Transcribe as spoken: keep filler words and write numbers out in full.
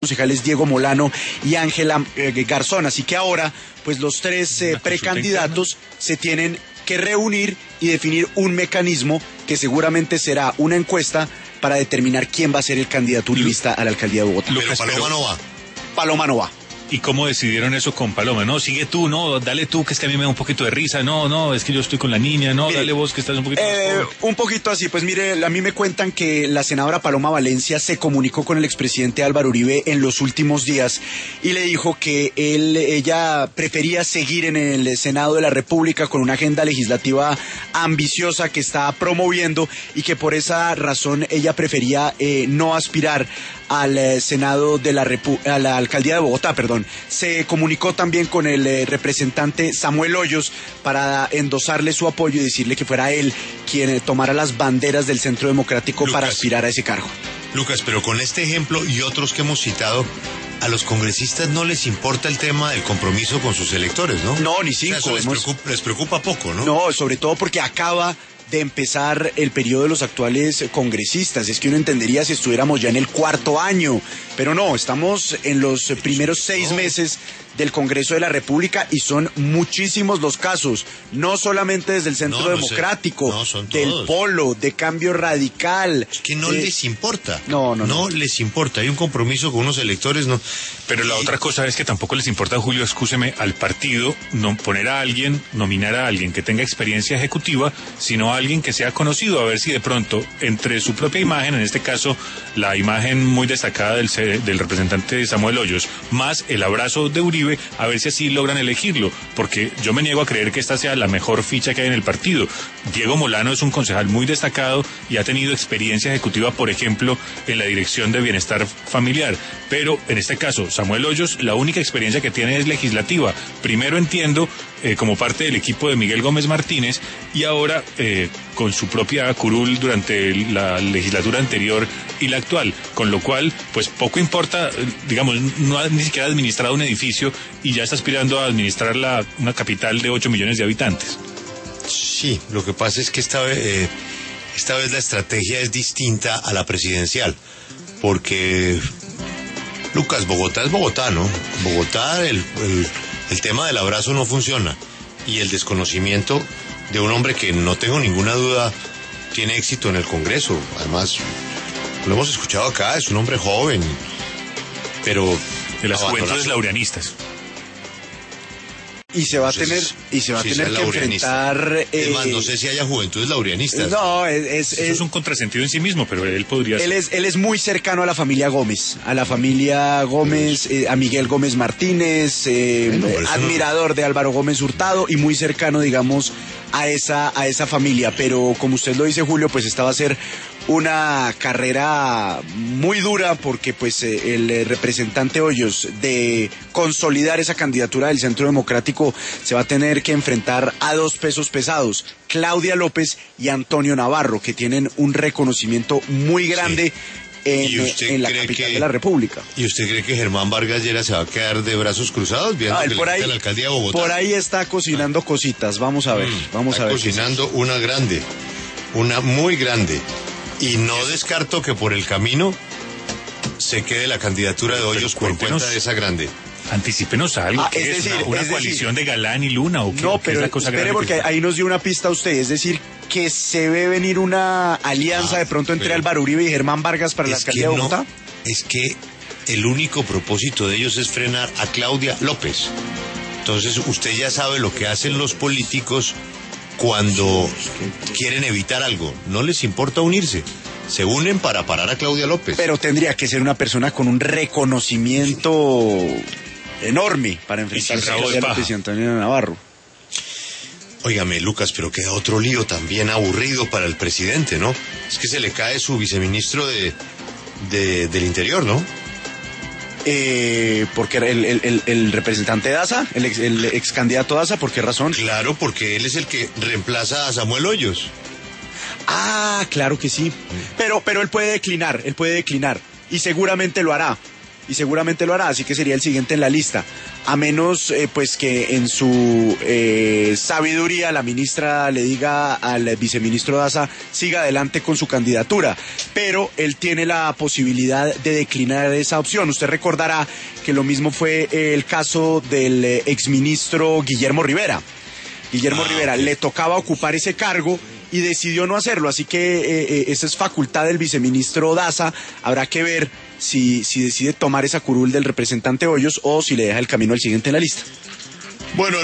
concejales Diego Molano y Ángela eh, Garzón. Así que ahora, pues los tres eh, precandidatos se tienen que reunir y definir un mecanismo que seguramente será una encuesta para determinar quién va a ser el candidato uribista a la alcaldía de Bogotá. Pero Paloma no va. Paloma no va. ¿Y cómo decidieron eso con Paloma? No, sigue tú, no, dale tú, que es que a mí me da un poquito de risa, no, no, es que yo estoy con la niña, no, mire, dale vos, que estás un poquito eh, más un poquito así, pues mire, a mí me cuentan que la senadora Paloma Valencia se comunicó con el expresidente Álvaro Uribe en los últimos días y le dijo que él, ella prefería seguir en el Senado de la República con una agenda legislativa ambiciosa que está promoviendo y que por esa razón ella prefería eh, no aspirar al eh, Senado de la Repu- a la alcaldía de Bogotá, perdón. Se comunicó también con el eh, representante Samuel Hoyos para endosarle su apoyo y decirle que fuera él quien eh, tomara las banderas del Centro Democrático Lucas, para aspirar a ese cargo. Lucas, pero con este ejemplo y otros que hemos citado, a los congresistas no les importa el tema del compromiso con sus electores, ¿no? No, ni cinco. O sea, eso les, hemos... preocupa, les preocupa poco, ¿no? No, sobre todo porque acaba de empezar el periodo de los actuales congresistas. Es que uno entendería si estuviéramos ya en el cuarto año, pero no, estamos en los primeros seis meses del Congreso de la República y son muchísimos los casos, no solamente desde el Centro no, no Democrático, no, son del todos. Polo, de Cambio Radical. Es que no de... les importa. No, no, no. No les importa. Hay un compromiso con unos electores, no. Pero la y... otra cosa es que tampoco les importa, Julio, escúcheme, al partido no poner a alguien, nominar a alguien que tenga experiencia ejecutiva, sino a alguien que sea conocido, a ver si de pronto, entre su propia imagen, en este caso, la imagen muy destacada del, del representante Samuel Hoyos, más el abrazo de Uribe, a ver si así logran elegirlo, porque yo me niego a creer que esta sea la mejor ficha que hay en el partido. Diego Molano es un concejal muy destacado y ha tenido experiencia ejecutiva, por ejemplo, en la Dirección de Bienestar Familiar, pero en este caso, Samuel Hoyos, la única experiencia que tiene es legislativa. Primero entiendo, eh, como parte del equipo de Miguel Gómez Martínez, y ahora eh, con su propia curul durante la legislatura anterior y la actual, con lo cual, pues poco importa, digamos, no ha ni siquiera administrado un edificio y ya está aspirando a administrar la, una capital de ocho millones de habitantes. Sí, lo que pasa es que esta vez, eh, esta vez la estrategia es distinta a la presidencial, porque, Lucas, Bogotá es Bogotá, ¿no? Bogotá, el, el, el tema del abrazo no funciona, y el desconocimiento de un hombre que no tengo ninguna duda tiene éxito en el Congreso. Además, lo hemos escuchado acá, es un hombre joven, pero de las juventudes laureanistas. Y se va a tener y se va sí, a tener que enfrentar. Eh, es más, no sé si haya juventudes laureanistas. No, es, es, Eso es, es un contrasentido en sí mismo, pero él podría. Él ser. es él es muy cercano a la familia Gómez, a la familia Gómez, eh, a Miguel Gómez Martínez, eh, bueno, admirador no... de Álvaro Gómez Hurtado y muy cercano, digamos, a esa a esa familia. Pero como usted lo dice, Julio, pues esta va a ser una carrera muy dura porque pues eh, el eh, representante Hoyos de consolidar esa candidatura del Centro Democrático se va a tener que enfrentar a dos pesos pesados, Claudia López y Antonio Navarro, que tienen un reconocimiento muy grande. Sí. En, en la capital que, de la República. ¿Y usted cree que Germán Vargas Lleras se va a quedar de brazos cruzados viendo ah, que por le ahí, quita la alcaldía de Bogotá? Por ahí está cocinando ah. cositas, vamos a ver, mm, vamos está a ver. cocinando una grande, una muy grande. Y no descarto que por el camino se quede la candidatura de Hoyos por cuenta de esa grande. Anticípenos algo, ah, ¿qué es, es? decir, ¿Una, una es coalición decir, de Galán y Luna? ¿O qué, no, qué pero es la cosa espere, porque que... ahí nos dio una pista a usted, es decir, que se ve venir una alianza ah, de pronto entre Álvaro Uribe y Germán Vargas para la alcaldía de Bogotá. No, es que el único propósito de ellos es frenar a Claudia López. Entonces usted ya sabe lo que hacen los políticos cuando quieren evitar algo. No les importa unirse. Se unen para parar a Claudia López. Pero tendría que ser una persona con un reconocimiento enorme para enfrentarse a Claudia López y Antonio Navarro. Óigame, Lucas, pero queda otro lío también aburrido para el presidente, ¿no? Es que se le cae su viceministro de, de del Interior, ¿no? Eh, porque el, el, el, el representante Daza, el ex, el ex candidato Daza, ¿por qué razón? Claro, porque él es el que reemplaza a Samuel Hoyos. Ah, claro que sí. Pero, pero él puede declinar, él puede declinar. Y seguramente lo hará. y seguramente lo hará, así que sería el siguiente en la lista, a menos eh, pues que en su eh, sabiduría la ministra le diga al viceministro Daza siga adelante con su candidatura, pero él tiene la posibilidad de declinar esa opción. Usted recordará que lo mismo fue el caso del eh, exministro Guillermo Rivera. Guillermo ah, Rivera okay. le tocaba ocupar ese cargo y decidió no hacerlo, así que eh, eh, esa es facultad del viceministro Daza. Habrá que ver si, si decide tomar esa curul del representante Hoyos o si le deja el camino al siguiente en la lista. Bueno.